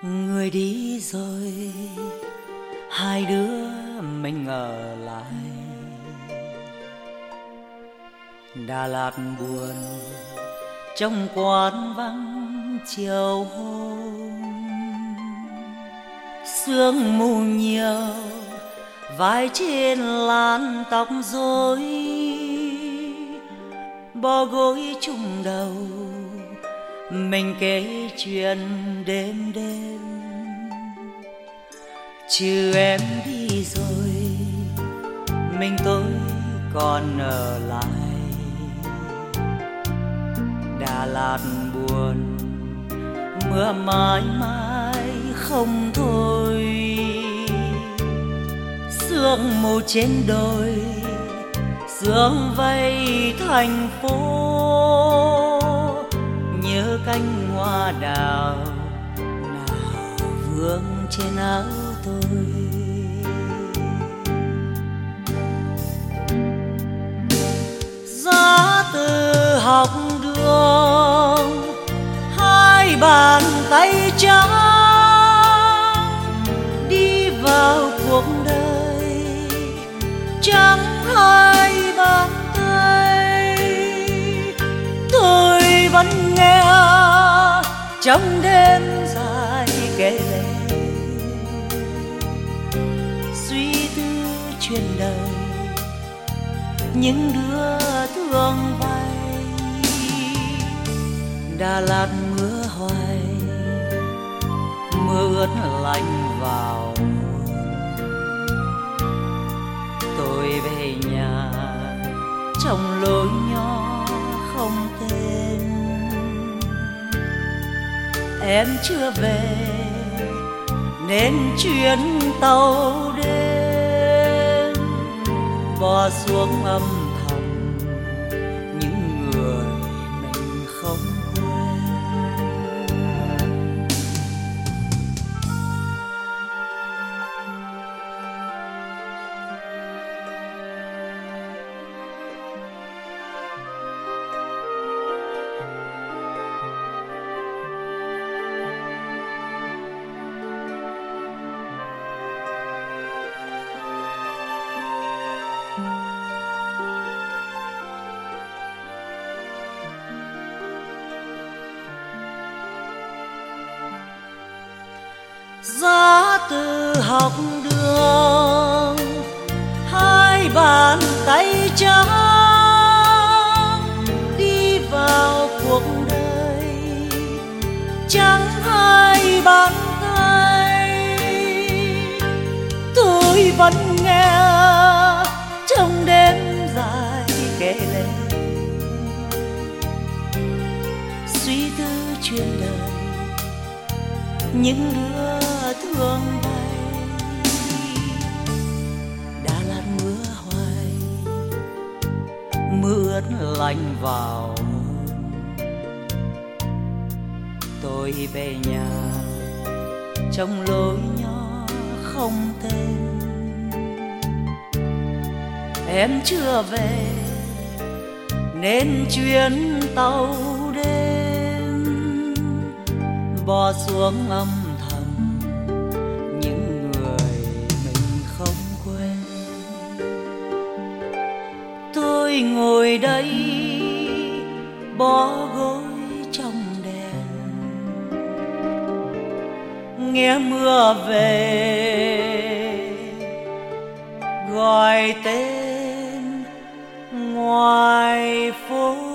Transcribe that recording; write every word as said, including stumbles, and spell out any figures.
Người đi rồi, hai đứa mình ở lại. Đà Lạt buồn trong quán vắng chiều hôm, sương mù nhiều vai trên làn tóc rối, bó gối chung đầu mình kể chuyện đêm đêm. Chứ em đi rồi, mình tôi còn ở lại. Đà Lạt buồn, mưa mãi mãi không thôi. Sương mù trên đồi, sương vây thành phố. Nhớ cánh hoa đào nào vương trên áo tôi. Gió từ học đường, hai bàn tay trắng đi vào cuộc đời. Trắng hai bàn tay, tôi vẫn nghe trong đêm dài kể lể, suy tư chuyện đời những đứa thương vay. Đà Lạt mưa hoài, mưa ướt lạnh vào hồn. Tôi về nhà trong lối nhỏ không tên. Em chưa về nên chuyến tàu đêm bỏ xuống âm thầm những người mình không quên. Gió từ học đường, hai bàn tay trắng đi vào cuộc đời. Trắng hai bàn tay, tôi vẫn nghe trong đêm dài kể lể, suy tư chuyện đời những đứa thương vay. Đà Lạt mưa hoài, mưa ướt lạnh vào hồn. Tôi về nhà trong lối nhỏ không tên. Em chưa về nên chuyến tàu đêm bỏ xuống âm thầm những người mình không quên. Tôi ngồi đây bó gối trong đèn, nghe mưa về gọi tên ngoài phố.